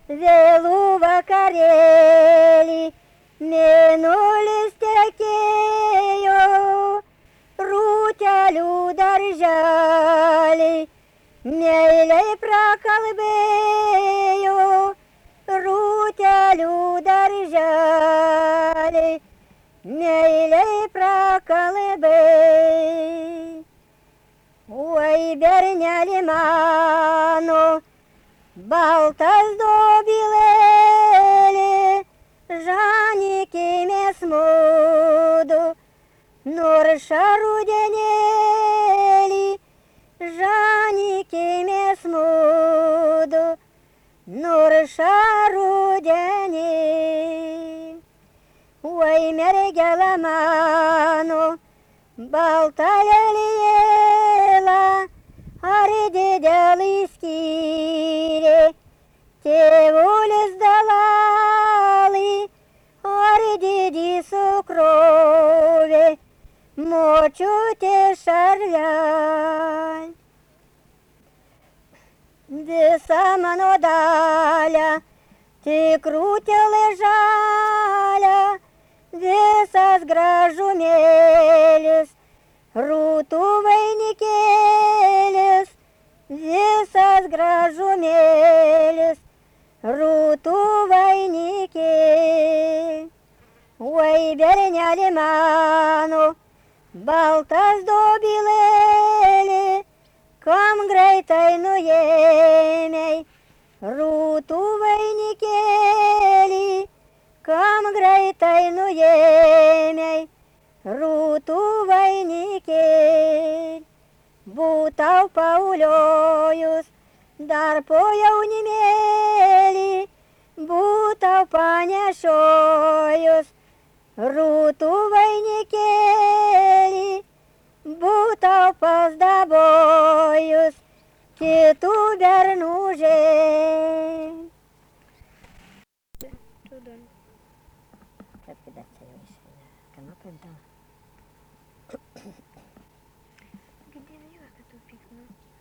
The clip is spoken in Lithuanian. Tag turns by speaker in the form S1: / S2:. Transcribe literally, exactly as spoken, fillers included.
S1: vėlų vakarėlį, mėnulis tekėjo, rūtelių darželį, meiliai prakalbėjo, rūtelių darželį, meiliai prakalbėjo. Oi, berneli mano, baltas dobilėlį, žanikimės mudu, nors rudenėlį, žanikimės mudu, nors rudenį. Oi, mergela mano, balta lelijėla, ar didelį skyrė, tėvulis dalalį, ar didį sukrovė, močiutė šarvelį. Visa mano dalia, tik rūtelė žalia, visas gražumėlis, rūtų vainikėlis, visas gražumėlis, rūtų vainikėlis. Oi, berneli mano, baltas dobilėlį, kam greitai nuėmei, rūtų vainikėlį, kam greitai nuėmei, rūtų vainikėlį. Būtau pauliojus dar po jaunimėlį, būtau panešiojus rūtų vainikėlį, būtau pasdabojus kitų bernų žemę. Как видать, я еще канапы дала.
S2: Где я эту пикну?